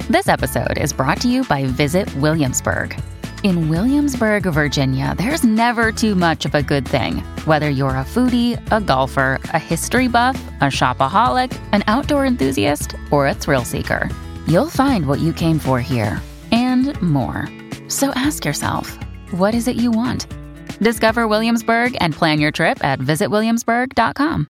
This episode is brought to you by Visit Williamsburg. In Williamsburg, Virginia, there's never too much of a good thing. Whether you're a foodie, a golfer, a history buff, a shopaholic, an outdoor enthusiast, or a thrill seeker, you'll find what you came for here and more. So ask yourself, what is it you want? Discover Williamsburg and plan your trip at visitwilliamsburg.com.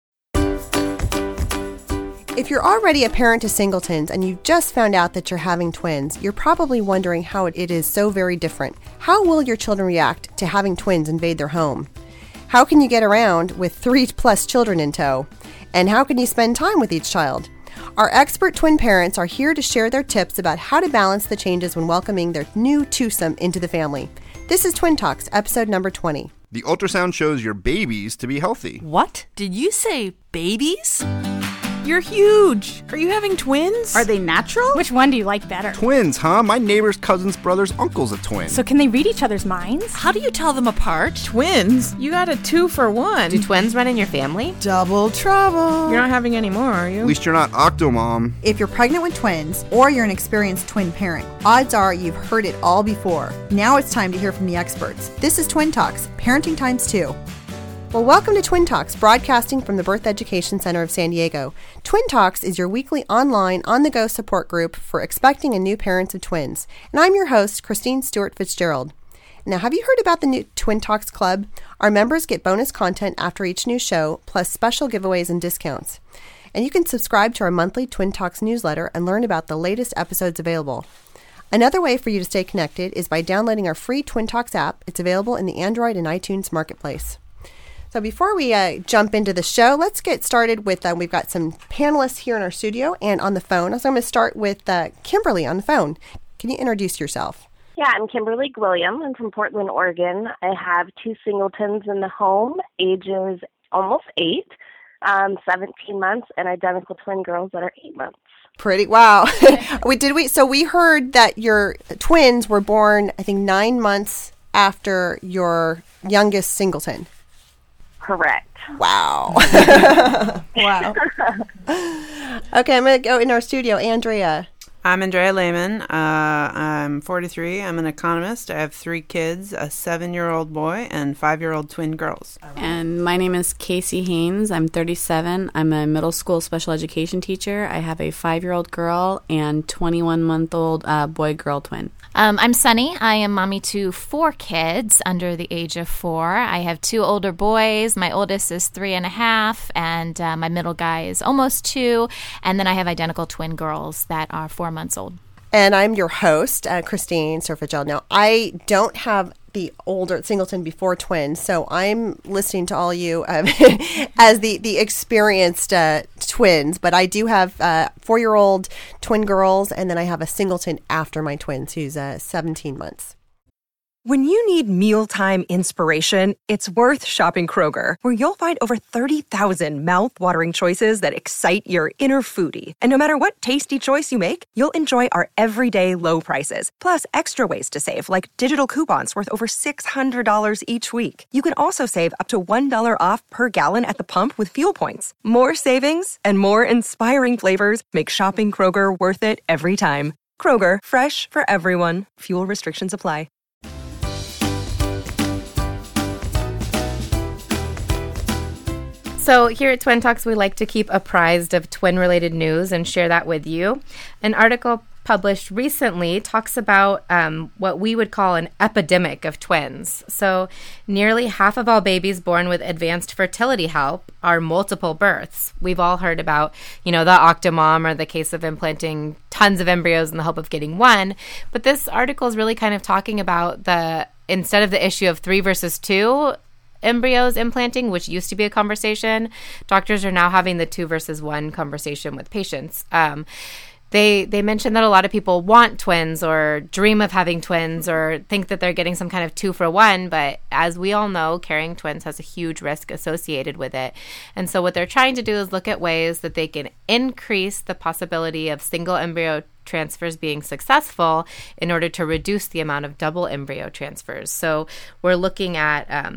If you're already a parent to singletons and you just found out that you're having twins, you're probably wondering how it is so very different. How will your children react to having twins invade their home? How can you get around with 3+ children in tow? And how can you spend time with each child? Our expert twin parents are here to share their tips about how to balance the changes when welcoming their new twosome into the family. This is Twin Talks, episode number 20. The ultrasound shows your babies to be healthy. What? Did you say babies? You're huge. Are you having twins? Are they natural? Which one do you like better? Twins, huh? My neighbor's cousin's brother's uncle's a twin. So can they read each other's minds? How do you tell them apart? Twins? You got a 2-for-1. Do twins run in your family? Double trouble. You're not having any more, are you? At least you're not Octomom. If you're pregnant with twins, or you're an experienced twin parent, odds are you've heard it all before. Now it's time to hear from the experts. This is Twin Talks, Parenting Times 2. Well, welcome to Twin Talks, broadcasting from the Birth Education Center of San Diego. Twin Talks is your weekly online, on-the-go support group for expecting and new parents of twins. And I'm your host, Christine Stewart Fitzgerald. Now, have you heard about the new Twin Talks Club? Our members get bonus content after each new show, plus special giveaways and discounts. And you can subscribe to our monthly Twin Talks newsletter and learn about the latest episodes available. Another way for you to stay connected is by downloading our free Twin Talks app. It's available in the Android and iTunes marketplace. So before we jump into the show, let's get started with, we've got some panelists here in our studio and on the phone. So I'm going to start with Kimberly on the phone. Can you introduce yourself? Yeah, I'm Kimberly Gwilliam. I'm from Portland, Oregon. I have 2 singletons in the home, ages almost 8, 17 months, and identical twin girls that are 8 months. Pretty, wow. So we heard that your twins were born, I think, 9 months after your youngest singleton. Correct. Wow. Wow. Okay, I'm going to go in our studio. Andrea. I'm Andrea Lehman. I'm 43. I'm an economist. I have 3 kids, a 7-year-old boy and 5-year-old twin girls. And my name is Casey Haynes. I'm 37. I'm a middle school special education teacher. I have a 5-year-old girl and 21-month-old boy-girl twin. I'm Sunny. I am mommy to 4 kids under the age of 4. I have 2 older boys. My oldest is 3.5, and my middle guy is almost 2. And then I have identical twin girls that are 4 months old. And I'm your host, Christine Surfagel. Now, I don't have the older singleton before twins, so I'm listening to all you as the experienced twins. But I do have 4-year-old twin girls, and then I have a singleton after my twins who's 17 months. When you need mealtime inspiration, it's worth shopping Kroger, where you'll find over 30,000 mouth-watering choices that excite your inner foodie. And no matter what tasty choice you make, you'll enjoy our everyday low prices, plus extra ways to save, like digital coupons worth over $600 each week. You can also save up to $1 off per gallon at the pump with fuel points. More savings and more inspiring flavors make shopping Kroger worth it every time. Kroger, fresh for everyone. Fuel restrictions apply. So here at Twin Talks, we like to keep apprised of twin-related news and share that with you. An article published recently talks about what we would call an epidemic of twins. So nearly half of all babies born with advanced fertility help are multiple births. We've all heard about, the Octomom or the case of implanting tons of embryos in the hope of getting one. But this article is really kind of talking about instead of the issue of 3 versus 2 embryos implanting, which used to be a conversation, doctors are now having the 2 versus 1 conversation with patients. They mentioned that a lot of people want twins or dream of having twins or think that they're getting some kind of 2-for-1, but as we all know, carrying twins has a huge risk associated with it. And so what they're trying to do is look at ways that they can increase the possibility of single embryo transfers being successful in order to reduce the amount of double embryo transfers. So we're looking at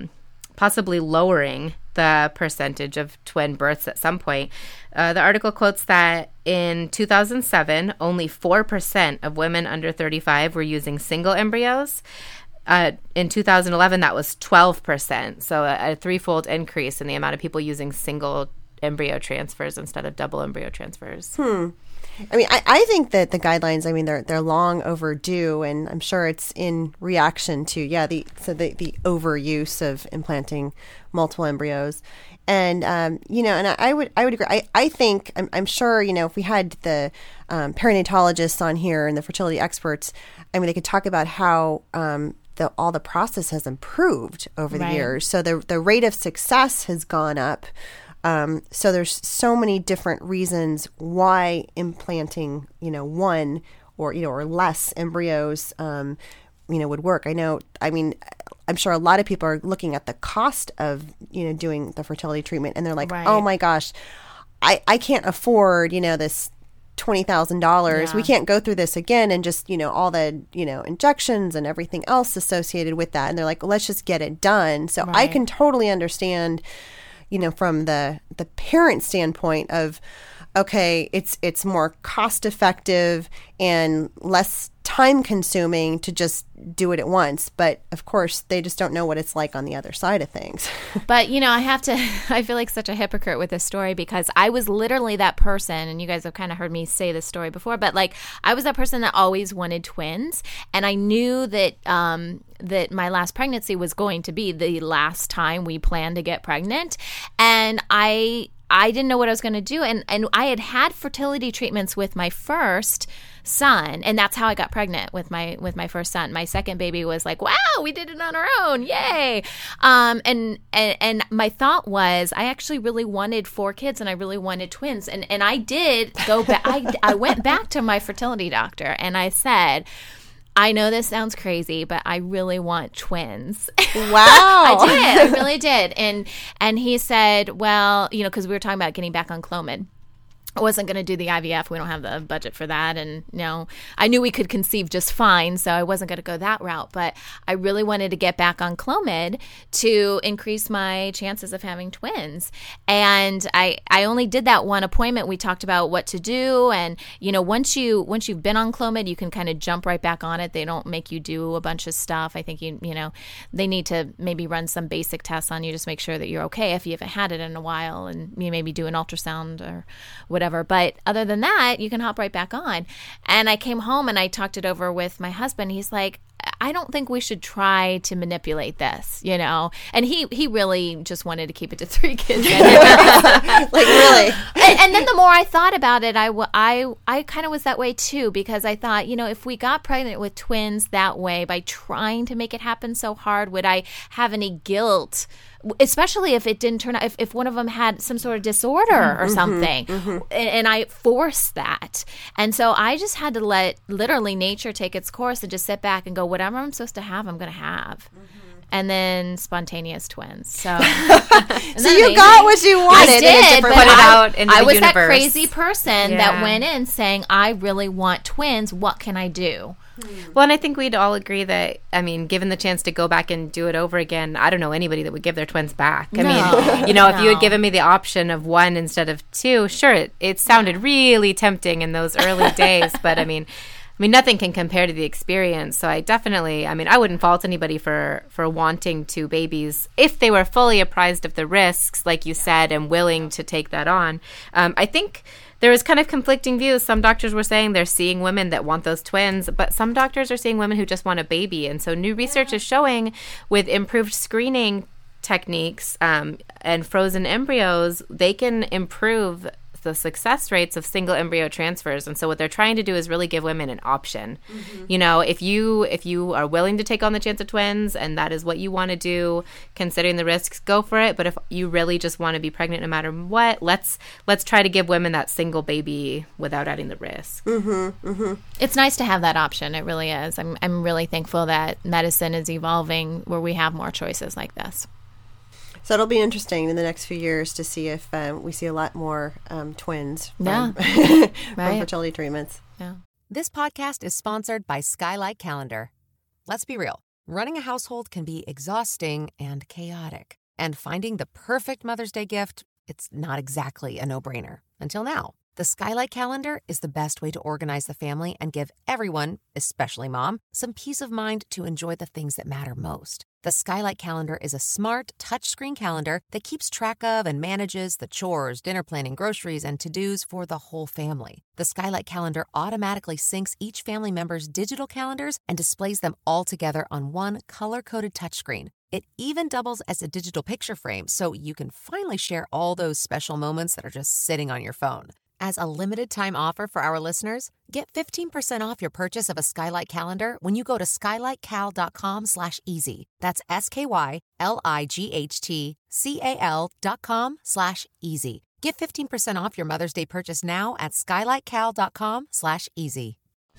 possibly lowering the percentage of twin births at some point. The article quotes that in 2007, only 4% of women under 35 were using single embryos. In 2011, that was 12%. So a threefold increase in the amount of people using single embryo transfers instead of double embryo transfers. I mean, I think that the guidelines, I mean, they're long overdue, and I'm sure it's in reaction to, the overuse of implanting multiple embryos. And, and I would agree. I think, I'm sure, if we had the perinatologists on here and the fertility experts, I mean, they could talk about how all the process has improved over the years. So the rate of success has gone up. So there's so many different reasons why implanting, one or less embryos, would work. I'm sure a lot of people are looking at the cost of, doing the fertility treatment, and they're like, oh my gosh, I can't afford, this $20,000. Yeah. We can't go through this again, and just, all the, injections and everything else associated with that. And they're like, well, let's just get it done. So I can totally understand, from the parent standpoint of, okay, it's more cost effective and less time consuming to just do it at once. But of course, they just don't know what it's like on the other side of things. But, I feel like such a hypocrite with this story, because I was literally that person, and you guys have kind of heard me say this story before, but I was that person that always wanted twins. And I knew that, that my last pregnancy was going to be the last time we planned to get pregnant. And I didn't know what I was going to do. And I had fertility treatments with my first son, and that's how I got pregnant with my first son. My second baby was like, wow, we did it on our own. Yay. And my thought was, I actually really wanted 4 kids, and I really wanted twins. And I did go back. I went back to my fertility doctor, and I said, I know this sounds crazy, but I really want twins. Wow. I really did. And he said, well, because we were talking about getting back on Clomid. I wasn't going to do the IVF. We don't have the budget for that. And, I knew we could conceive just fine, so I wasn't going to go that route. But I really wanted to get back on Clomid to increase my chances of having twins. And I only did that one appointment. We talked about what to do. And, once you've been on Clomid, you can kind of jump right back on it. They don't make you do a bunch of stuff. I think, they need to maybe run some basic tests on you, just make sure that you're okay if you haven't had it in a while, and you maybe do an ultrasound or whatever. But other than that, you can hop right back on. And I came home and I talked it over with my husband. He's like, I don't think we should try to manipulate this, And he really just wanted to keep it to 3 kids. Really. And then the more I thought about it, I kind of was that way too, because I thought, if we got pregnant with twins that way by trying to make it happen so hard, would I have any guilt? Especially if it didn't turn out, if one of them had some sort of disorder or something, and I forced that. And so I just had to let literally nature take its course and just sit back and go, whatever I'm supposed to have, I'm going to have. And then spontaneous twins. So, so you got what you wanted. I did, but put it out into I the was universe. that crazy person that went in saying, I really want twins. What can I do? Well, and I think we'd all agree that, given the chance to go back and do it over again, I don't know anybody that would give their twins back. If you had given me the option of 1 instead of 2, sure, it sounded really tempting in those early days, but nothing can compare to the experience. So I definitely, I wouldn't fault anybody for wanting 2 babies if they were fully apprised of the risks, like you said, and willing to take that on. I think there was kind of conflicting views. Some doctors were saying they're seeing women that want those twins, but some doctors are seeing women who just want a baby. And so new research is showing with improved screening techniques and frozen embryos, they can improve the success rates of single embryo transfers. And so what they're trying to do is really give women an option. If you are willing to take on the chance of twins and that is what you want to do, considering the risks, go for it. But if you really just want to be pregnant no matter what, let's try to give women that single baby without adding the risk. It's nice to have that option. It really is. I'm really thankful that medicine is evolving where we have more choices like this. So it'll be interesting in the next few years to see if we see a lot more twins from, from fertility treatments. Yeah. This podcast is sponsored by Skylight Calendar. Let's be real. Running a household can be exhausting and chaotic. And finding the perfect Mother's Day gift, it's not exactly a no-brainer. Until now. The Skylight Calendar is the best way to organize the family and give everyone, especially mom, some peace of mind to enjoy the things that matter most. The Skylight Calendar is a smart, touchscreen calendar that keeps track of and manages the chores, dinner planning, groceries, and to-dos for the whole family. The Skylight Calendar automatically syncs each family member's digital calendars and displays them all together on one color-coded touchscreen. It even doubles as a digital picture frame, so you can finally share all those special moments that are just sitting on your phone. As a limited-time offer for our listeners, get 15% off your purchase of a Skylight Calendar when you go to skylightcal.com/easy. That's SKYLIGHTCAL.com/easy. Get 15% off your Mother's Day purchase now at skylightcal.com/easy.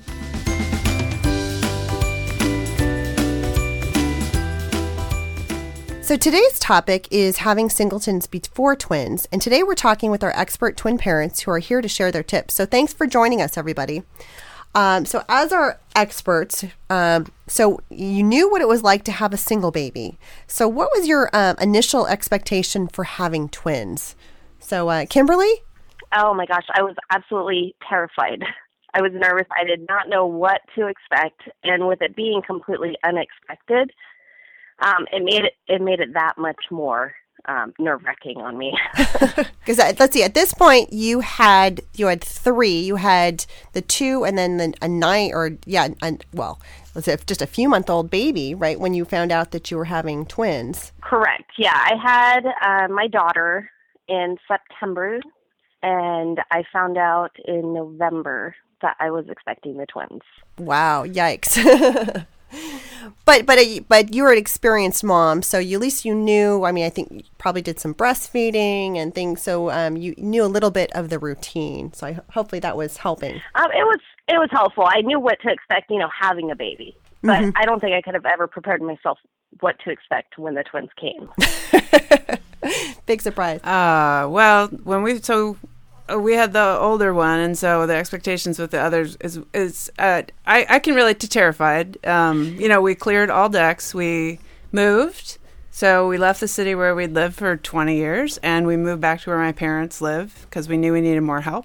So today's topic is having singletons before twins, and today we're talking with our expert twin parents who are here to share their tips. So thanks for joining us, everybody. So as our experts, so you knew what it was like to have a single baby. So what was your initial expectation for having twins? So Kimberly? Oh my gosh, I was absolutely terrified. I was nervous. I did not know what to expect, and with it being completely unexpected, it made it that much more nerve-wracking on me. Because let's see, at this point you had three. You had the two, and then a 9 or let's say just a few month old baby, right? When you found out that you were having twins. Correct. Yeah, I had my daughter in September, and I found out in November that I was expecting the twins. Wow! Yikes. But you were an experienced mom, so at least you knew. I mean, I think you probably did some breastfeeding and things, so you knew a little bit of the routine. So hopefully that was helping. It was helpful. I knew what to expect, having a baby, but I don't think I could have ever prepared myself what to expect when the twins came. Big surprise. Well, when we had the older one, and so the expectations with the others is I can relate to terrified. We cleared all decks. We moved. So we left the city where we'd lived for 20 years, and we moved back to where my parents live because we knew we needed more help.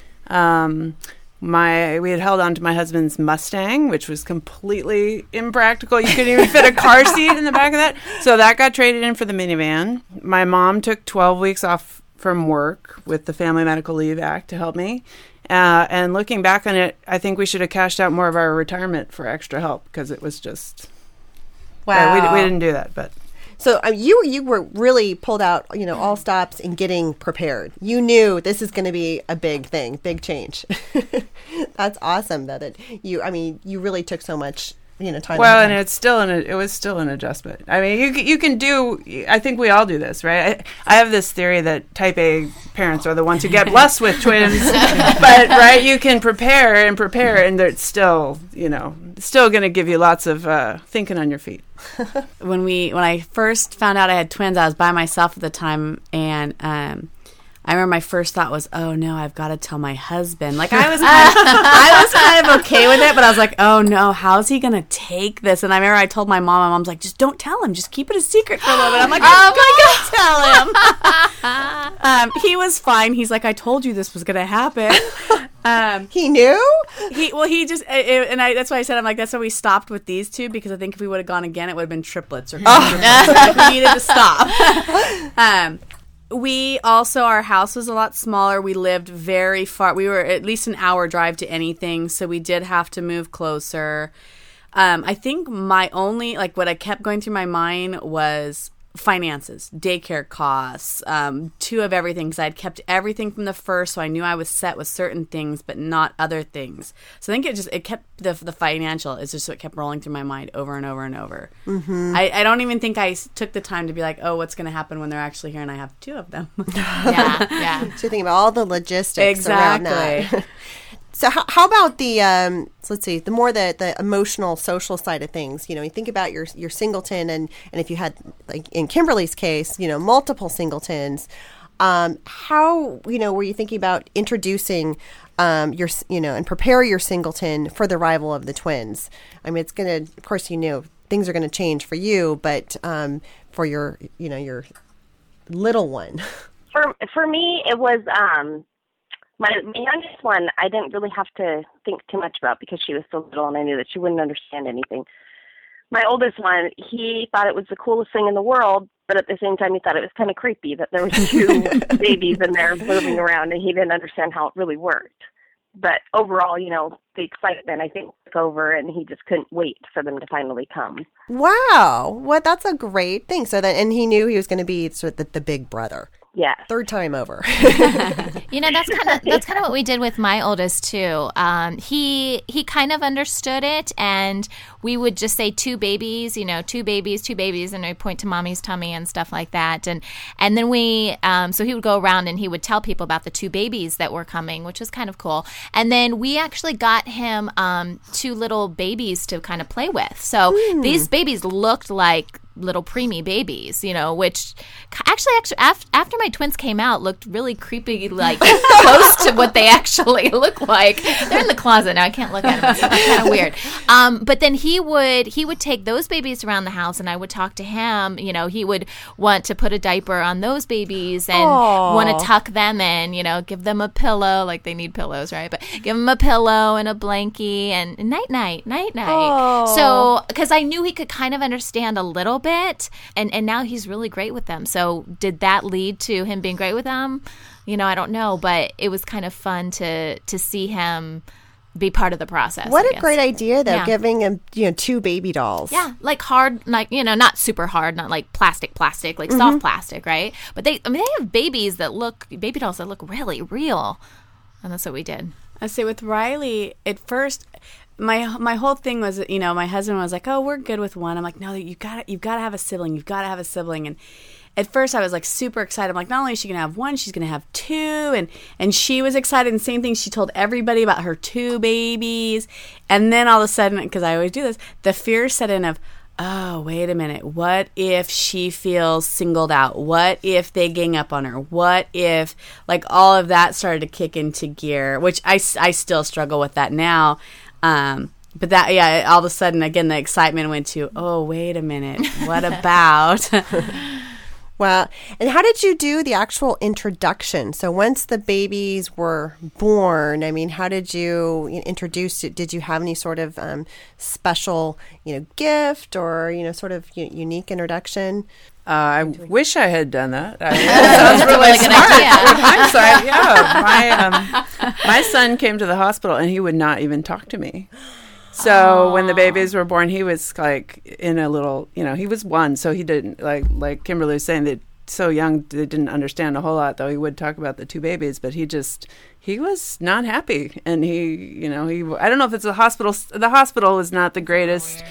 We had held on to my husband's Mustang, which was completely impractical. You couldn't even fit a car seat in the back of that. So that got traded in for the minivan. My mom took 12 weeks off from work with the Family Medical Leave Act to help me. And looking back on it, I think we should have cashed out more of our retirement for extra help because it was just... Wow. We didn't do that, but... So you were really pulled out, all stops and getting prepared. You knew this is going to be a big thing, big change. That's awesome that you really took so much, time. Well, and it was still an adjustment. I mean, you can do. I think we all do this, right? I have this theory that Type A parents are the ones who get blessed with twins, but right, you can prepare, and it's still, still going to give you lots of thinking on your feet. When I first found out I had twins, I was by myself at the time, and I remember my first thought was, "Oh no, I've got to tell my husband." Like I was kind of okay with it, but I was like, "Oh no, how's he gonna take this?" And I remember I told my mom. My mom's like, "Just don't tell him. Just keep it a secret for a little bit." I'm like, "Oh my God, tell him." He was fine. He's like, "I told you this was gonna happen." He knew. That's why I said, I'm like, that's why we stopped with these two, because I think if we would have gone again, it would have been triplets or quadruplets. We needed to stop. Our house was a lot smaller. We lived very far. We were at least an hour drive to anything, so we did have to move closer. I think my only, what I kept going through my mind was finances, daycare costs, two of everything, because I had kept everything from the first, so I knew I was set with certain things, but not other things. So I think it kept the financial is just what kept rolling through my mind over and over and over. Mm-hmm. I don't even think I took the time to be like, oh, what's going to happen when they're actually here and I have two of them. Yeah. So you're thinking about all the logistics around that. So how about the let's see, the emotional, social side of things? You think about your singleton, and if you had, like in Kimberly's case, multiple singletons. How were you thinking about introducing and prepare your singleton for the arrival of the twins? I mean, it's gonna, of course, things are going to change for you, but for your little one? For me, it was my youngest one. I didn't really have to think too much about because she was so little, and I knew that she wouldn't understand anything. My oldest one, he thought it was the coolest thing in the world, but at the same time, he thought it was kind of creepy that there was 2 babies in there moving around, and he didn't understand how it really worked. But overall, the excitement, I think, took over, and he just couldn't wait for them to finally come. Wow. Well, that's a great thing. So then, and he knew he was going to be sort of the big brother. Yeah. 3rd time over. That's kind of what we did with my oldest too. He kind of understood it, and we would just say 2 babies, 2 babies, and I point to mommy's tummy and stuff like that. And then we, so he would go around and he would tell people about the 2 babies that were coming, which was kind of cool. And then we actually got him 2 little babies to kind of play with. So these babies looked like little preemie babies, which actually after my twins came out looked really creepy, like close to what they actually look like. They're in the closet now. I can't look at them. It's kind of weird. But then he would take those babies around the house, and I would talk to him. He would want to put a diaper on those babies and want to tuck them in. Give them a pillow, like they need pillows, right? But give them a pillow and a blankie and night. So because I knew he could kind of understand a little bit, and now he's really great with them. So did that lead to him being great with them? I don't know, but it was kind of fun to see him be part of the process. What a great idea, though, giving him 2 baby dolls. Yeah, like hard, like not super hard, not like plastic, like soft plastic, right? But they have baby dolls that look really real, and that's what we did. I say with Riley, at first, my whole thing was, my husband was like, "Oh, we're good with one." I'm like, "No, you've got to have a sibling. You've got to have a sibling." And at first, I was like super excited. I'm like, not only is she gonna have 1, she's gonna have 2, and she was excited. And same thing, she told everybody about her 2 babies. And then all of a sudden, because I always do this, the fear set in of, oh, wait a minute. What if she feels singled out? What if they gang up on her? What if, like, all of that started to kick into gear, which I still struggle with that now. But that, all of a sudden, again, the excitement went to, oh, wait a minute. What about? Well, and how did you do the actual introduction? So once the babies were born, how did you introduce it? Did you have any sort of special, gift or, sort of unique introduction? I wish I had done that. That sounds really smart. With hindsight, yeah. My son came to the hospital and he would not even talk to me. So when the babies were born, he was like in a little, he was 1, so he didn't, like Kimberly was saying, that so young they didn't understand a whole lot, though he would talk about the 2 babies, but he was not happy. And he I don't know if it's the hospital is not the greatest.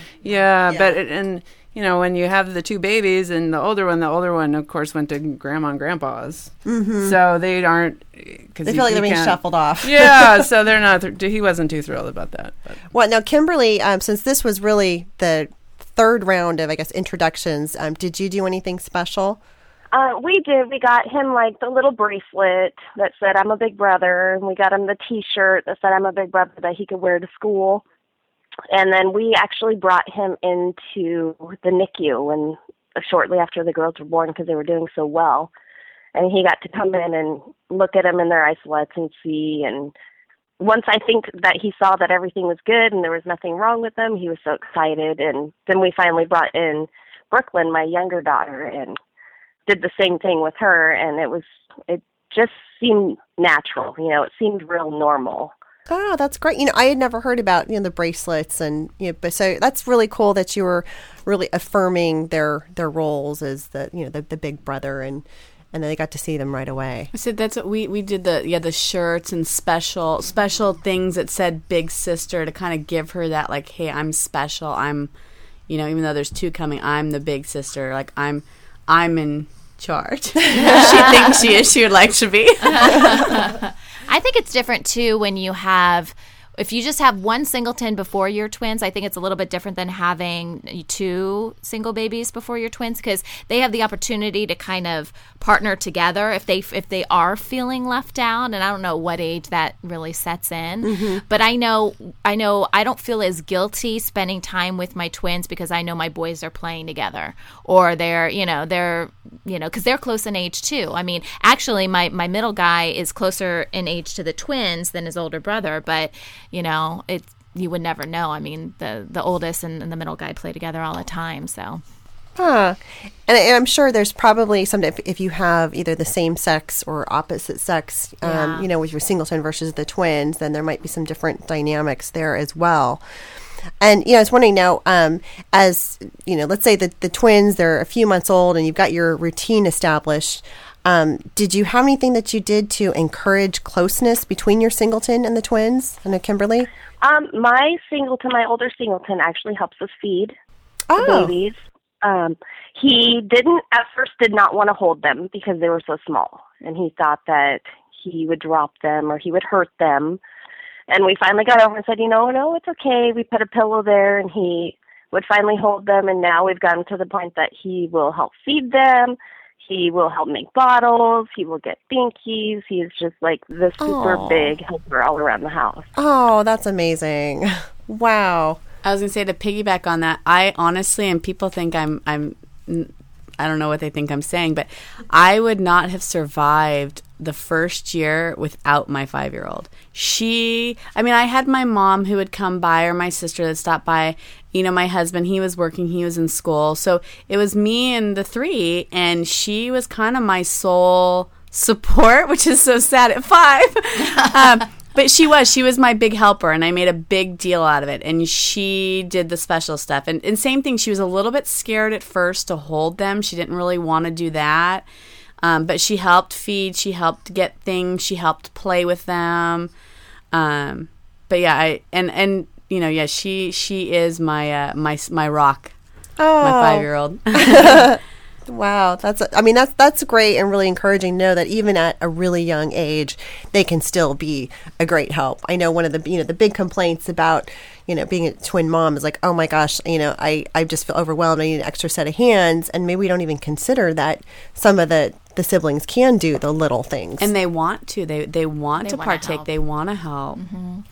But when you have the 2 babies and the older one, of course, went to grandma and grandpa's. Mm-hmm. So they aren't, because they feel like they're being shuffled off. Yeah, so they're not. He wasn't too thrilled about that. But. Well, now Kimberly, since this was really the 3rd round of, I guess, introductions, did you do anything special? We did. We got him like the little bracelet that said "I'm a big brother," and we got him the T-shirt that said "I'm a big brother" that he could wear to school. And then we actually brought him into the NICU shortly after the girls were born, because they were doing so well. And he got to come in and look at them in their isolates and see. And once I think that he saw that everything was good and there was nothing wrong with them, he was so excited. And then we finally brought in Brooklyn, my younger daughter, and did the same thing with her. And it just seemed natural. It seemed real normal. Oh, that's great. I had never heard about, the bracelets, and, but so that's really cool that you were really affirming their roles as the big brother, and then they got to see them right away. So that's what we did, the shirts and special things that said big sister, to kind of give her that, like, hey, I'm special. I'm, even though there's 2 coming, I'm the big sister. Like, I'm in charge. She thinks she is. She would like to be. I think it's different too when you have if you just have one singleton before your twins, I think it's a little bit different than having 2 single babies before your twins, because they have the opportunity to kind of partner together if they are feeling left out. And I don't know what age that really sets in, but I know I don't feel as guilty spending time with my twins because I know my boys are playing together, or they're because they're close in age too. I mean, actually, my middle guy is closer in age to the twins than his older brother, but you would never know. I mean, the oldest and the middle guy play together all the time, so. Huh. And I'm sure there's probably some, if you have either the same sex or opposite sex, with your singleton versus the twins, then there might be some different dynamics there as well. And, I was wondering now, as, let's say that the twins, they're a few months old and you've got your routine established. Did you have anything that you did to encourage closeness between your singleton and the twins? I know, Kimberly? My older singleton actually helps us feed the babies. He at first did not want to hold them because they were so small, and he thought that he would drop them or he would hurt them. And we finally got over and said, no, it's okay. We put a pillow there, and he would finally hold them, and now we've gotten to the point that he will help feed them. He will help make bottles. He will get binkies. He is just like the super big helper all around the house. Oh, that's amazing. Wow. I was going to say, to piggyback on that, I honestly, and people think I don't know what they think I'm saying, but I would not have survived the first year without my 5-year-old. I had my mom who would come by, or my sister that stopped by. My husband, he was working, he was in school. So it was me and the 3, and she was kind of my sole support, which is so sad at 5. But she was my big helper, and I made a big deal out of it. And she did the special stuff. And same thing, she was a little bit scared at first to hold them. She didn't really want to do that. But she helped feed, she helped get things, she helped play with them. But yeah, she is my rock, my 5-year-old. Wow, that's great and really encouraging to know that even at a really young age, they can still be a great help. I know one of the the big complaints about being a twin mom is like, oh my gosh, I just feel overwhelmed. I need an extra set of hands, and maybe we don't even consider that some of the siblings can do the little things, and they want to. They want to partake. They want to help. Mm-hmm.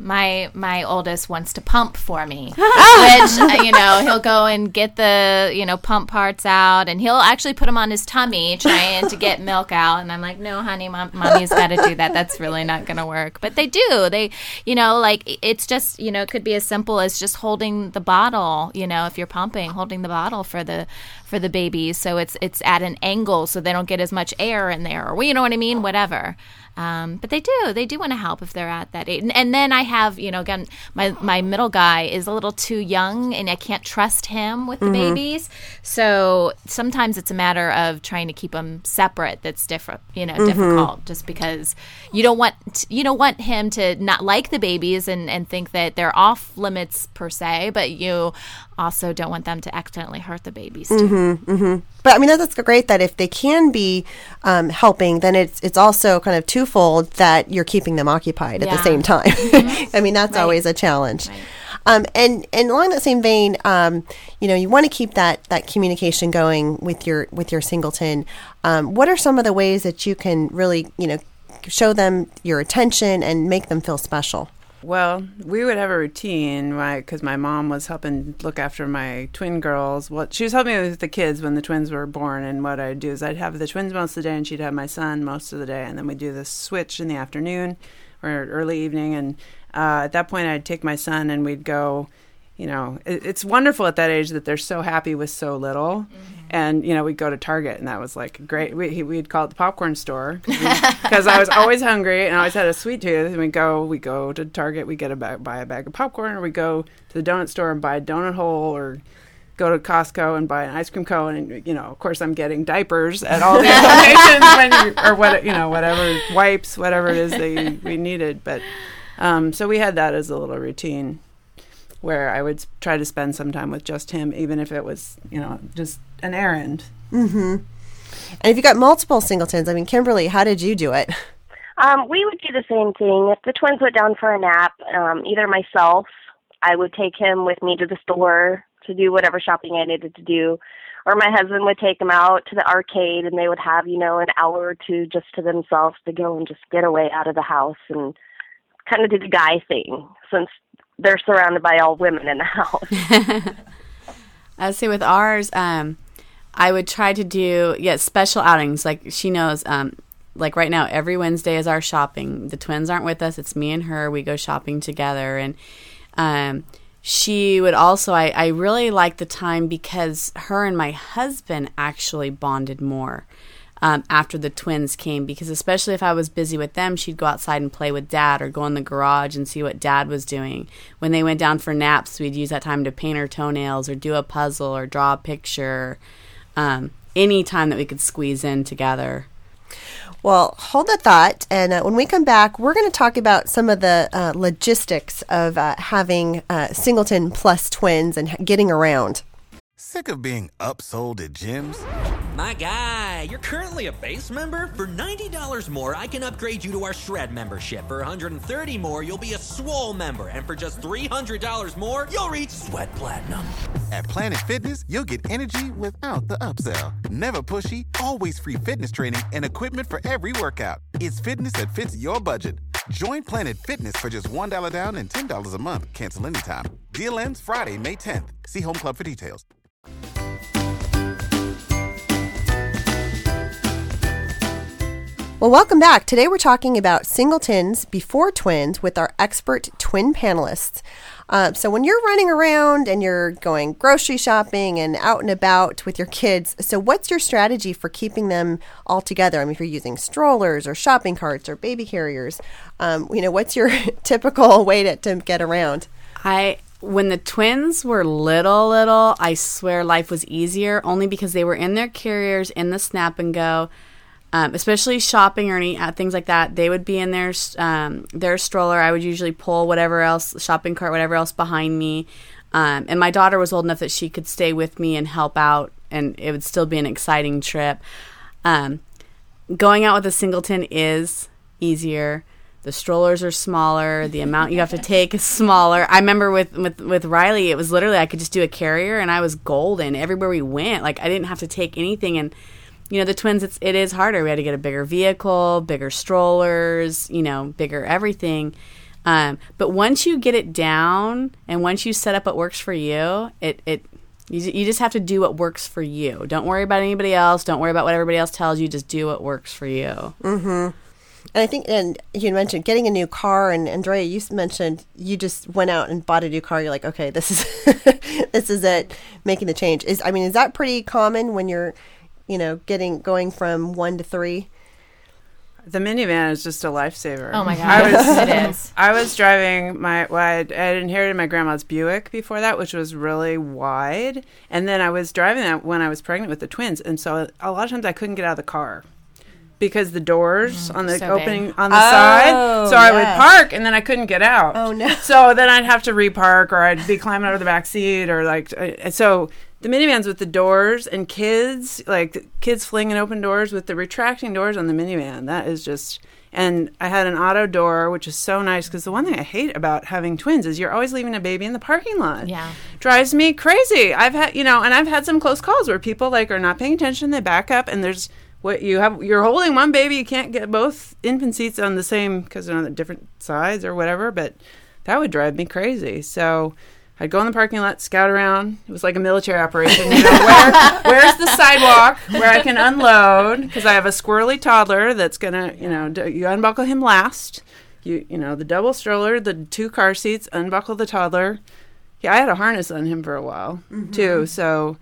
My oldest wants to pump for me, which, he'll go and get the, pump parts out, and he'll actually put them on his tummy trying to get milk out. And I'm like, no, honey, mommy's got to do that. That's really not going to work. But they do. They, it's just, it could be as simple as just holding the bottle, if you're pumping, holding the bottle for the babies. So it's at an angle so they don't get as much air in there, or, you know what I mean? Whatever. But they do want to help if they're at that age. And then I have, again, my middle guy is a little too young, and I can't trust him with the babies. So sometimes it's a matter of trying to keep them separate. That's different, difficult, just because you don't want him to not like the babies and think that they're off limits per se, but you also don't want them to accidentally hurt the babies too. But that's great that if they can be helping, then it's also kind of twofold that you're keeping them occupied at the same time. That's always a challenge. Right. And along that same vein, you want to keep that communication going with your singleton. What are some of the ways that you can really show them your attention and make them feel special? Well, we would have a routine, because my mom was helping look after my twin girls. Well, she was helping me with the kids when the twins were born, and what I'd do is I'd have the twins most of the day, and she'd have my son most of the day, and then we'd do the switch in the afternoon or early evening, and at that point I'd take my son, and we'd go, it's wonderful at that age that they're so happy with so little. And, we'd go to Target, and that was like great. We'd call it the popcorn store because I was always hungry and I always had a sweet tooth. And we go to Target, we buy a bag of popcorn, or we go to the donut store and buy a donut hole, or go to Costco and buy an ice cream cone. And, of course, I'm getting diapers at all these locations whatever, wipes, whatever it is we needed. But so we had that as a little routine where I would try to spend some time with just him, even if it was, just an errand. And if you got multiple singletons, Kimberly, how did you do it? We would do the same thing. If the twins went down for a nap, either myself, I would take him with me to the store to do whatever shopping I needed to do, or my husband would take them out to the arcade, and they would have, an hour or two just to themselves to go and just get away out of the house and kind of do the guy thing, since they're surrounded by all women in the house. I'd say with ours, I would try to do special outings. Like she knows, like right now, every Wednesday is our shopping. The twins aren't with us; it's me and her. We go shopping together, and she would also. I really like the time because her and my husband actually bonded more after the twins came. Because especially if I was busy with them, she'd go outside and play with Dad, or go in the garage and see what Dad was doing. When they went down for naps, we'd use that time to paint her toenails, or do a puzzle, or draw a picture. Any time that we could squeeze in together. Well, hold that thought, and when we come back, we're going to talk about some of the logistics of having singleton plus twins and getting around. Sick of being upsold at gyms? My guy, you're currently a base member? For $90 more, I can upgrade you to our Shred membership. For $130 more, you'll be a Swole member. And for just $300 more, you'll reach Sweat Platinum. At Planet Fitness, you'll get energy without the upsell. Never pushy, always free fitness training and equipment for every workout. It's fitness that fits your budget. Join Planet Fitness for just $1 down and $10 a month. Cancel anytime. Deal ends Friday, May 10th. See Home Club for details. Well, welcome back. Today we're talking about singletons before twins with our expert twin panelists. So when you're running around and you're going grocery shopping and out and about with your kids, so what's your strategy for keeping them all together? I mean, if you're using strollers or shopping carts or baby carriers, what's your typical way to get around? When the twins were little, I swear life was easier, only because they were in their carriers, in the Snap and Go. Especially shopping or any things like that, they would be in their stroller. I would usually pull whatever else, shopping cart, whatever else behind me. And my daughter was old enough that she could stay with me and help out, and it would still be an exciting trip. Going out with a singleton is easier. The strollers are smaller. The amount you have to take is smaller. I remember with Riley, it was literally I could just do a carrier, and I was golden everywhere we went. Like I didn't have to take anything, and the twins, it is harder. We had to get a bigger vehicle, bigger strollers, bigger everything. But once you get it down and once you set up what works for you, you just have to do what works for you. Don't worry about anybody else. Don't worry about what everybody else tells you. Just do what works for you. Mm-hmm. And I think, and you mentioned getting a new car, and Andrea, you mentioned you just went out and bought a new car. You're like, okay, this is this is it, making the change. Is that pretty common when you're going from 1 to 3? The minivan is just a lifesaver. Oh my God, it is. I was driving I inherited my grandma's Buick before that, which was really wide. And then I was driving that when I was pregnant with the twins. And so a lot of times I couldn't get out of the car because the doors on the opening big. On the side. So I would park and then I couldn't get out. Oh no. So then I'd have to repark, or I'd be climbing out of the back seat, or so the minivans with the doors and kids flinging open doors with the retracting doors on the minivan. That is just, and I had an auto door, which is so nice, because the one thing I hate about having twins is you're always leaving a baby in the parking lot. Yeah. Drives me crazy. I've had some close calls where people are not paying attention, they back up, and there's you're holding one baby, you can't get both infant seats on the same, because they're on the different sides or whatever, but that would drive me crazy. So I'd go in the parking lot, scout around. It was like a military operation. Where's the sidewalk where I can unload? Because I have a squirrely toddler that's gonna, you unbuckle him last. The double stroller, the 2 car seats, unbuckle the toddler. Yeah, I had a harness on him for a while too. So,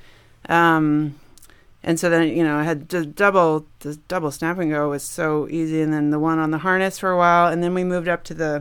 and so then I had the double Snap and Go was so easy, and then the one on the harness for a while, and then we moved up to the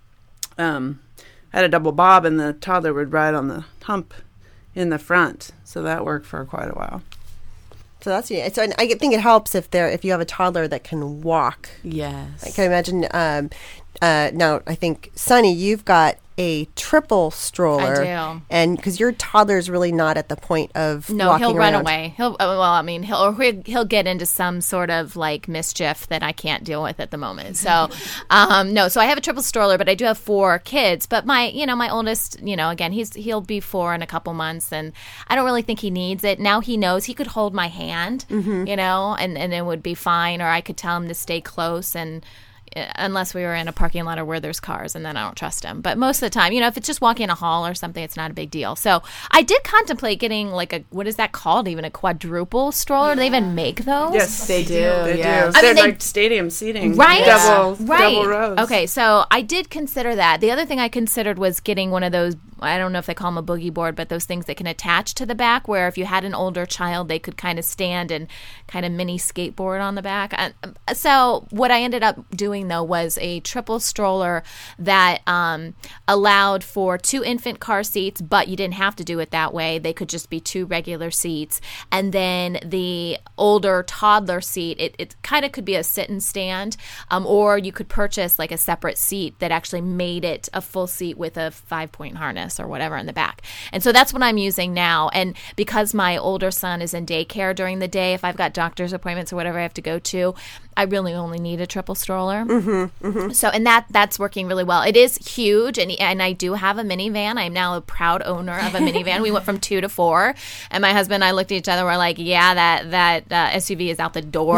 I had a double bob, and the toddler would ride on the hump in the front. So that worked for quite a while. So that's it. So I think it helps if you have a toddler that can walk. Yes. I can imagine. Now I think Sunny, you've got a triple stroller. I do. And because your toddler's really not at the point of walking he'll run around. away. He'll get into some sort of like mischief that I can't deal with at the moment. So, no. So I have a triple stroller, but I do have 4 kids. But my oldest, again, he'll be 4 in a couple months, and I don't really think he needs it. Now he knows he could hold my hand, and it would be fine, or I could tell him to stay close, and unless we were in a parking lot or where there's cars, and then I don't trust him. But most of the time, if it's just walking in a hall or something, it's not a big deal. So I did contemplate getting like what is that called? Even a quadruple stroller? Do they even make those? Yes, they do. Yes. They're like stadium seating. Right. Double rows. Okay, so I did consider that. The other thing I considered was getting one of those, I don't know if they call them a boogie board, but those things that can attach to the back, where if you had an older child, they could kind of stand and kind of mini skateboard on the back. So what I ended up doing, though, was a triple stroller that allowed for 2 infant car seats, but you didn't have to do it that way. They could just be 2 regular seats. And then the older toddler seat, it kind of could be a sit and stand, or you could purchase like a separate seat that actually made it a full seat with a 5-point harness or whatever in the back. And so that's what I'm using now. And because my older son is in daycare during the day, if I've got doctor's appointments or whatever I have to go to, I really only need a triple stroller. So, and that's working really well. It is huge, and I do have a minivan. I'm now a proud owner of a minivan. We went from 2 to 4, and my husband and I looked at each other. We're like, yeah, that SUV is out the door,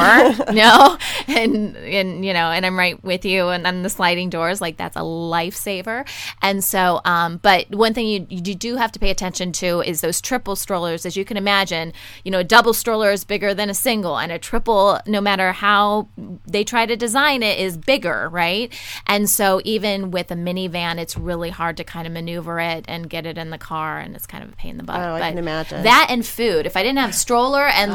and I'm right with you. And then the sliding doors, like that's a lifesaver. And so, but one thing you do have to pay attention to is those triple strollers. As you can imagine, a double stroller is bigger than a single, and a triple, no matter how they try to design it, is bigger, right? And so even with a minivan, it's really hard to kind of maneuver it and get it in the car, and it's kind of a pain in the butt. Oh, I can imagine. That and food. If I didn't have stroller and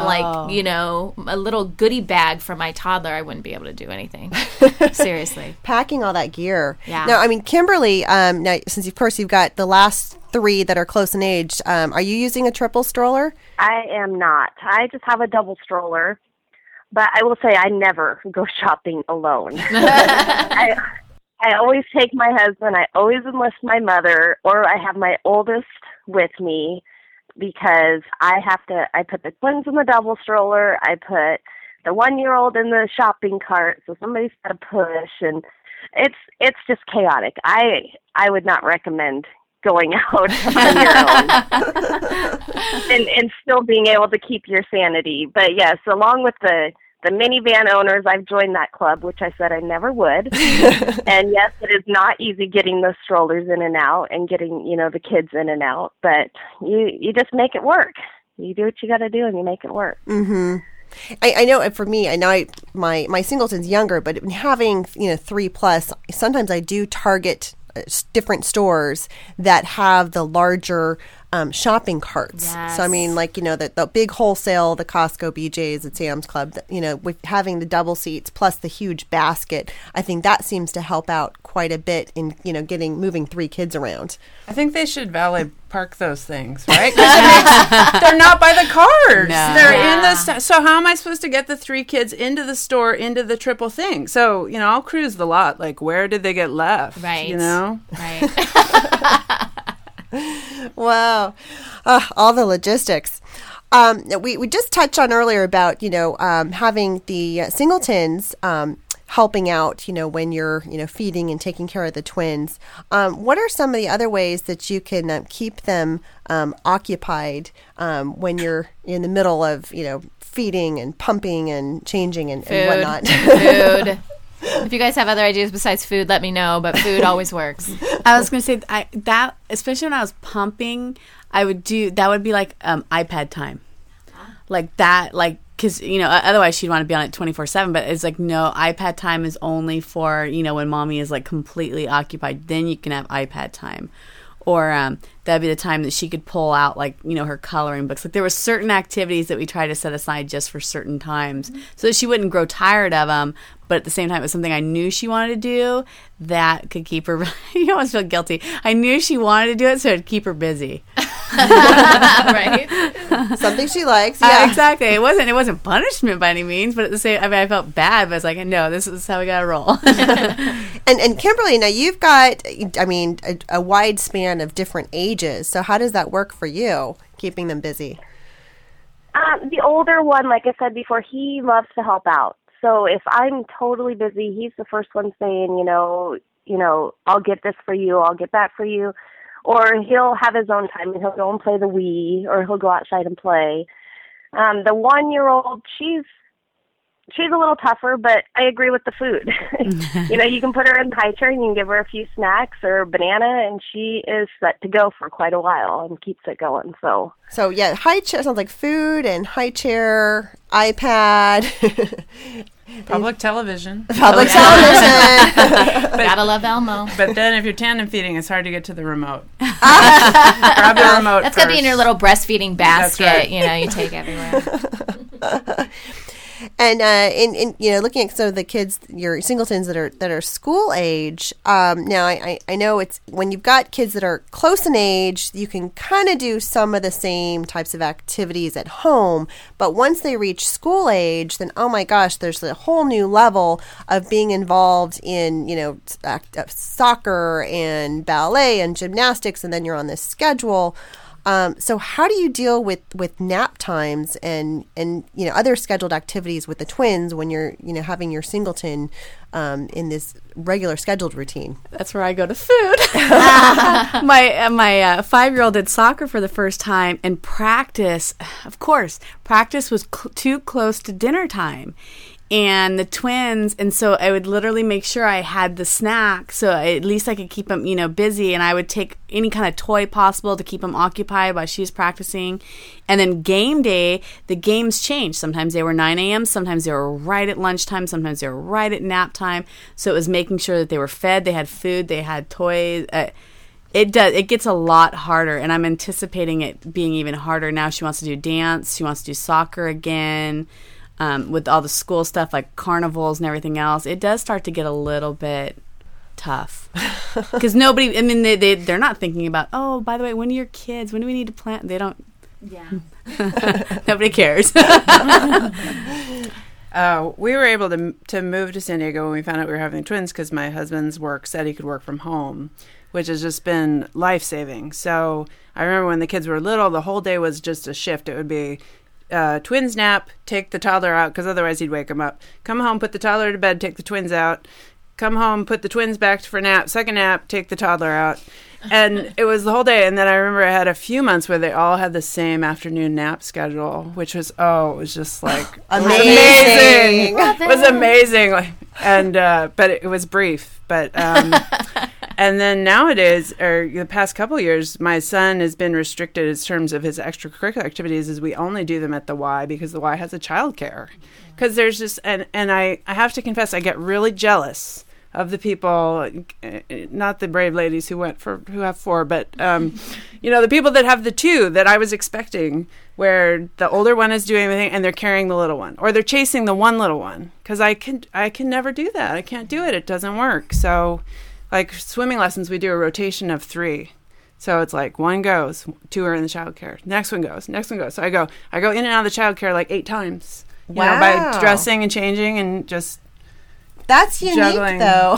a little goodie bag for my toddler, I wouldn't be able to do anything. Seriously. Packing all that gear. Yeah. Now, I mean, Kimberly, now, since of course you've got the last 3 that are close in age, are you using a triple stroller? I am not. I just have a double stroller. But I will say I never go shopping alone. I always take my husband. I always enlist my mother, or I have my oldest with me, because I put the twins in the double stroller. I put the 1-year-old in the shopping cart, so somebody's got to push, and it's just chaotic. I would not recommend going out on your own and still being able to keep your sanity. But yes, along with the minivan owners, I've joined that club, which I said I never would. And yes, it is not easy getting those strollers in and out and getting, the kids in and out, but you just make it work. You do what you got to do and you make it work. Mm-hmm. I know for me, I know my singleton's younger, but having 3+, sometimes I do target different stores that have the larger shopping carts. Yes. So I mean, like the big wholesale, the Costco, BJ's, and Sam's Club. With having the double seats plus the huge basket, I think that seems to help out quite a bit in moving 3 kids around. I think they should valet park those things, right? They're not by the cars. No. They're in the so how am I supposed to get the 3 kids into the store, into the triple thing? So, I'll cruise the lot. Like, where did they get left? Right. Right. Wow. All the logistics. We just touched on earlier about, having the singletons helping out, when you're, feeding and taking care of the twins. What are some of the other ways that you can keep them occupied when you're in the middle of, feeding and pumping and changing and whatnot? Food. If you guys have other ideas besides food, let me know, but food always works. I was going to say that, especially when I was pumping, that would be like iPad time. Like that, because, otherwise she'd want to be on it 24/7, but it's like, no, iPad time is only for, when mommy is like completely occupied, then you can have iPad time. Or that'd be the time that she could pull out, her coloring books. Like, there were certain activities that we tried to set aside just for certain times so that she wouldn't grow tired of them. But at the same time, it was something I knew she wanted to do that could keep her... You always feel guilty. I knew she wanted to do it, so it'd keep her busy. Right? Something she likes. Yeah, exactly. It wasn't punishment by any means, but at the same, I mean, I felt bad, but I was like, no, this is how we gotta roll. And Kimberly, now you've got, I mean, a wide span of different ages. So how does that work for you, keeping them busy? The older one, like I said before, he loves to help out. So if I'm totally busy, he's the first one saying, I'll get this for you, I'll get that for you. Or he'll have his own time and he'll go and play the Wii, or he'll go outside and play. The 1-year-old, she's a little tougher, but I agree with the food. You can put her in the high chair and you can give her a few snacks or a banana, and she is set to go for quite a while and keeps it going. So yeah, high chair sounds like food and high chair, iPad. Public television. Television. Gotta love Elmo. But then if you're tandem feeding, it's hard to get to the remote. Grab the remote That's first. gonna be in your little breastfeeding basket. That's right. You take everywhere. And in looking at some of the kids, your singletons that are school age. Now I know it's when you've got kids that are close in age, you can kind of do some of the same types of activities at home. But once they reach school age, then oh my gosh, there's a whole new level of being involved in soccer and ballet and gymnastics, and then you're on this schedule. So how do you deal with nap times and other scheduled activities with the twins when you're having your singleton in this regular scheduled routine? That's where I go to food. My 5-year-old did soccer for the first time, and practice was too close to dinner time. And the twins, and so I would literally make sure I had the snack, so at least I could keep them, busy. And I would take any kind of toy possible to keep them occupied while she was practicing. And then game day, the games changed. Sometimes they were 9 a.m., sometimes they were right at lunchtime, sometimes they were right at nap time. So it was making sure that they were fed, they had food, they had toys. It gets a lot harder, and I'm anticipating it being even harder now. She wants to do dance, she wants to do soccer again. With all the school stuff like carnivals and everything else, it does start to get a little bit tough. Because they're not thinking about, oh, by the way, when are your kids? When do we need to plan? They don't. Yeah. Nobody cares. We were able to move to San Diego when we found out we were having twins because my husband's work said he could work from home, which has just been life-saving. So I remember when the kids were little, the whole day was just a shift. It would be twins nap, take the toddler out because otherwise he'd wake him up. Come home, put the toddler to bed, take the twins out. Come home, put the twins back for nap. Second nap, take the toddler out. And it was the whole day. And then I remember I had a few months where they all had the same afternoon nap schedule, which was, it was just like amazing. It was amazing. And, but it was brief. But, and then nowadays, or the past couple of years, my son has been restricted in terms of his extracurricular activities as we only do them at the Y because the Y has a childcare. Because there's just, and I have to confess, I get really jealous of the people, not the brave ladies who have 4, but, the people that have the 2 that I was expecting, where the older one is doing everything and they're carrying the little one, or they're chasing the one little one. Because I can never do that. I can't do it. It doesn't work. So, like swimming lessons, we do a rotation of 3. So it's like 1 goes, 2 are in the childcare. Next one goes. So I go in and out of the childcare like 8 times. Wow. By dressing and changing and just that's unique juggling. Though.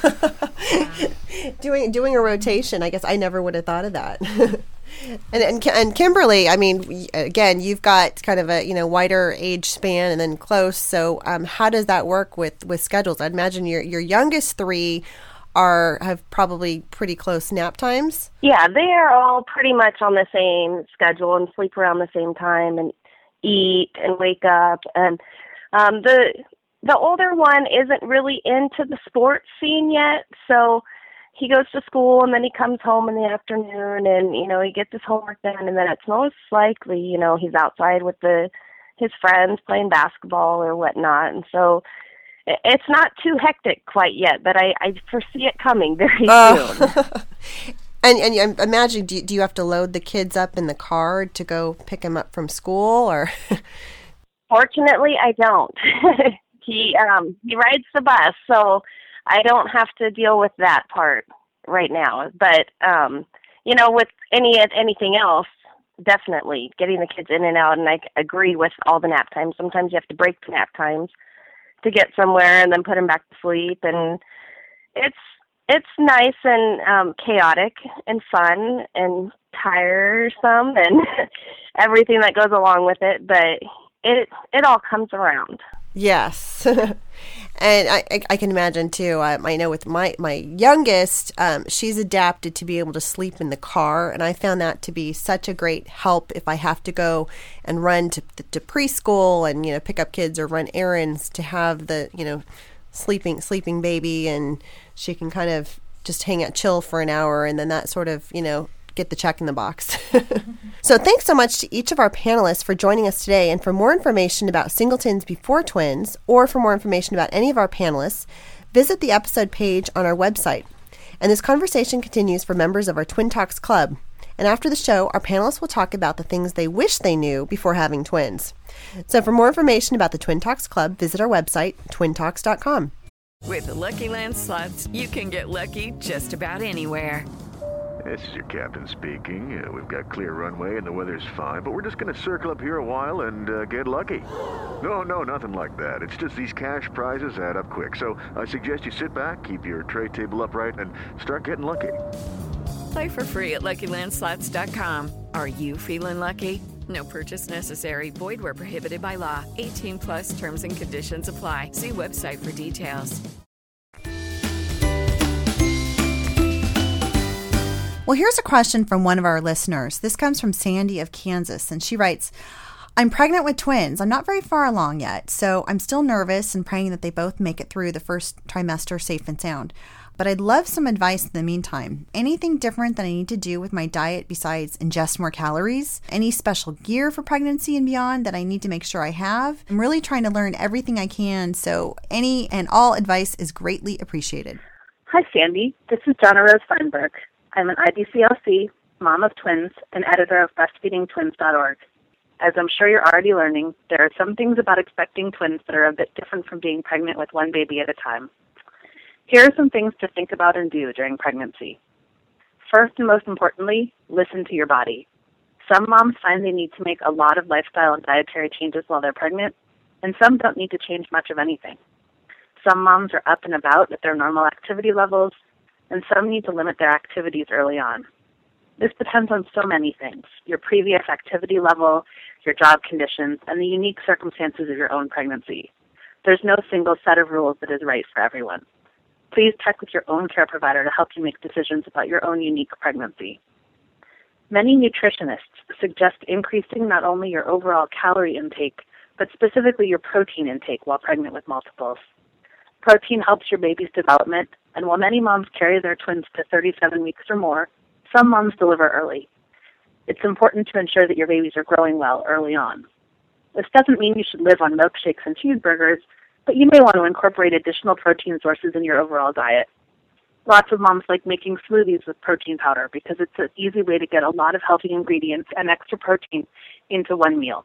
doing a rotation, I guess I never would have thought of that. And Kimberly, I mean, again, you've got kind of a wider age span and then close. So how does that work with schedules? I'd imagine your youngest 3 have probably pretty close nap times. Yeah, they are all pretty much on the same schedule and sleep around the same time and eat and wake up. And the older one isn't really into the sports scene yet, so he goes to school and then he comes home in the afternoon and he gets his homework done, and then it's most likely he's outside with his friends playing basketball or whatnot, and so it's not too hectic quite yet, but I foresee it coming very soon. And I imagine, do you have to load the kids up in the car to go pick them up from school, or? Fortunately, I don't. He rides the bus, so I don't have to deal with that part right now. But with anything else, definitely getting the kids in and out, and I agree with all the nap times. Sometimes you have to break the nap times to get somewhere and then put them back to sleep, and it's nice and chaotic and fun and tiresome and everything that goes along with it, but it all comes around. Yes. And I can imagine too. I know with my youngest, she's adapted to be able to sleep in the car, and I found that to be such a great help if I have to go and run to preschool and pick up kids or run errands, to have the sleeping baby, and she can kind of just hang out, chill for an hour, and then that sort of get the check in the box. So thanks so much to each of our panelists for joining us today. And for more information about singletons before twins, or for more information about any of our panelists, visit the episode page on our website. And this conversation continues for members of our Twin Talks Club. And after the show, our panelists will talk about the things they wish they knew before having twins. So for more information about the Twin Talks Club, visit our website, twintalks.com. With the Lucky Land Slots, you can get lucky just about anywhere. This is your captain speaking. We've got clear runway and the weather's fine, but we're just going to circle up here a while and get lucky. No, nothing like that. It's just these cash prizes add up quick. So I suggest you sit back, keep your tray table upright, and start getting lucky. Play for free at LuckyLandSlots.com. Are you feeling lucky? No purchase necessary. Void where prohibited by law. 18+ terms and conditions apply. See website for details. Well, here's a question from one of our listeners. This comes from Sandy of Kansas, and she writes, I'm pregnant with twins. I'm not very far along yet, so I'm still nervous and praying that they both make it through the first trimester safe and sound. But I'd love some advice in the meantime. Anything different that I need to do with my diet besides ingest more calories? Any special gear for pregnancy and beyond that I need to make sure I have? I'm really trying to learn everything I can, so any and all advice is greatly appreciated. Hi, Sandy. This is Donna Rose Feinberg. I'm an IBCLC, mom of twins, and editor of breastfeedingtwins.org. As I'm sure you're already learning, there are some things about expecting twins that are a bit different from being pregnant with one baby at a time. Here are some things to think about and do during pregnancy. First and most importantly, listen to your body. Some moms find they need to make a lot of lifestyle and dietary changes while they're pregnant, and some don't need to change much of anything. Some moms are up and about at their normal activity levels, and some need to limit their activities early on. This depends on so many things: your previous activity level, your job conditions, and the unique circumstances of your own pregnancy. There's no single set of rules that is right for everyone. Please check with your own care provider to help you make decisions about your own unique pregnancy. Many nutritionists suggest increasing not only your overall calorie intake, but specifically your protein intake while pregnant with multiples. Protein helps your baby's development, and while many moms carry their twins to 37 weeks or more, some moms deliver early. It's important to ensure that your babies are growing well early on. This doesn't mean you should live on milkshakes and cheeseburgers, but you may want to incorporate additional protein sources in your overall diet. Lots of moms like making smoothies with protein powder because it's an easy way to get a lot of healthy ingredients and extra protein into one meal.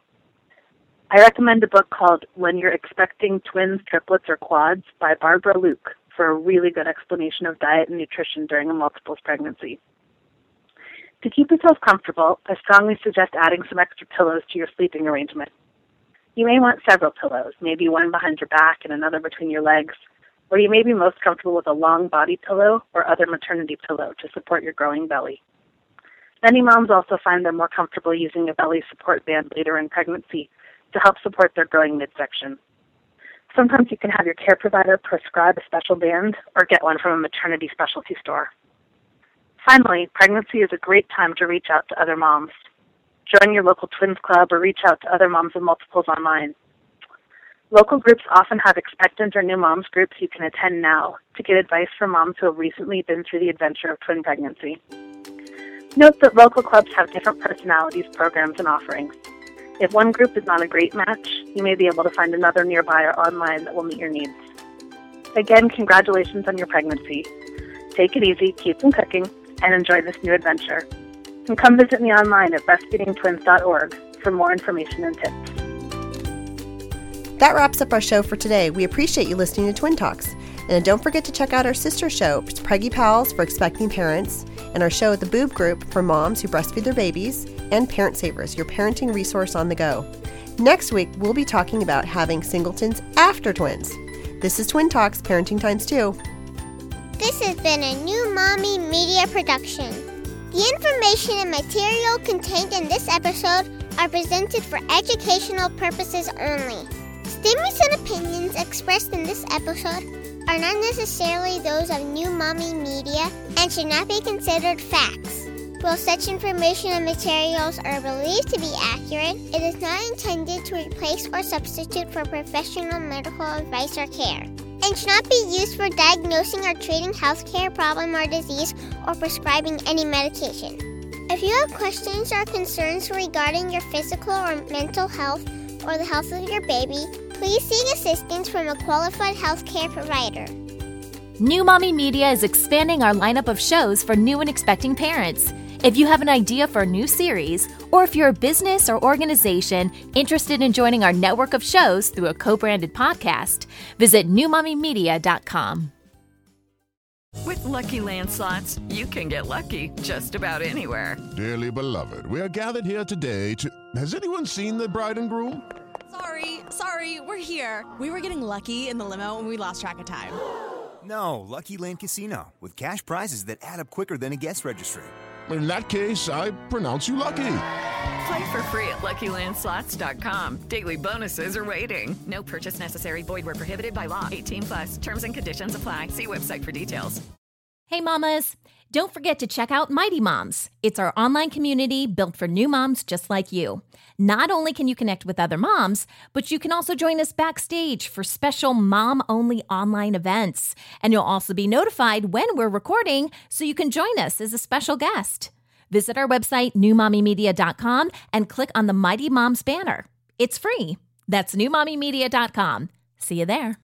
I recommend a book called When You're Expecting Twins, Triplets, or Quads by Barbara Luke for a really good explanation of diet and nutrition during a multiples pregnancy. To keep yourself comfortable, I strongly suggest adding some extra pillows to your sleeping arrangement. You may want several pillows, maybe one behind your back and another between your legs, or you may be most comfortable with a long body pillow or other maternity pillow to support your growing belly. Many moms also find they're more comfortable using a belly support band later in pregnancy to help support their growing midsection. Sometimes you can have your care provider prescribe a special band or get one from a maternity specialty store. Finally, pregnancy is a great time to reach out to other moms. Join your local twins club or reach out to other moms of multiples online. Local groups often have expectant or new moms groups you can attend now to get advice from moms who have recently been through the adventure of twin pregnancy. Note that local clubs have different personalities, programs, and offerings. If one group is not a great match, you may be able to find another nearby or online that will meet your needs. Again, congratulations on your pregnancy. Take it easy, keep them cooking, and enjoy this new adventure. And come visit me online at breastfeedingtwins.org for more information and tips. That wraps up our show for today. We appreciate you listening to Twin Talks. And don't forget to check out our sister show, Preggy Pals for expecting parents, and our show at the Boob Group for moms who breastfeed their babies, and Parent Savers, your parenting resource on the go. Next week, we'll be talking about having singletons after twins. This is Twin Talks, Parenting Times 2. This has been a New Mommy Media production. The information and material contained in this episode are presented for educational purposes only. Statements and opinions expressed in this episode are not necessarily those of New Mommy Media and should not be considered facts. While such information and materials are believed to be accurate, it is not intended to replace or substitute for professional medical advice or care, and should not be used for diagnosing or treating healthcare problem or disease or prescribing any medication. If you have questions or concerns regarding your physical or mental health or the health of your baby, please seek assistance from a qualified healthcare provider. New Mommy Media is expanding our lineup of shows for new and expecting parents. If you have an idea for a new series, or if you're a business or organization interested in joining our network of shows through a co-branded podcast, visit newmommymedia.com. With Lucky Land Slots, you can get lucky just about anywhere. Dearly beloved, we are gathered here today to... Has anyone seen the bride and groom? Sorry, we're here. We were getting lucky in the limo and we lost track of time. No, Lucky Land Casino, with cash prizes that add up quicker than a guest registry. In that case, I pronounce you lucky. Play for free at LuckyLandSlots.com. Daily bonuses are waiting. No purchase necessary. Void where prohibited by law. 18+. Terms and conditions apply. See website for details. Hey mamas, don't forget to check out Mighty Moms. It's our online community built for new moms just like you. Not only can you connect with other moms, but you can also join us backstage for special mom-only online events. And you'll also be notified when we're recording so you can join us as a special guest. Visit our website, newmommymedia.com, and click on the Mighty Moms banner. It's free. That's newmommymedia.com. See you there.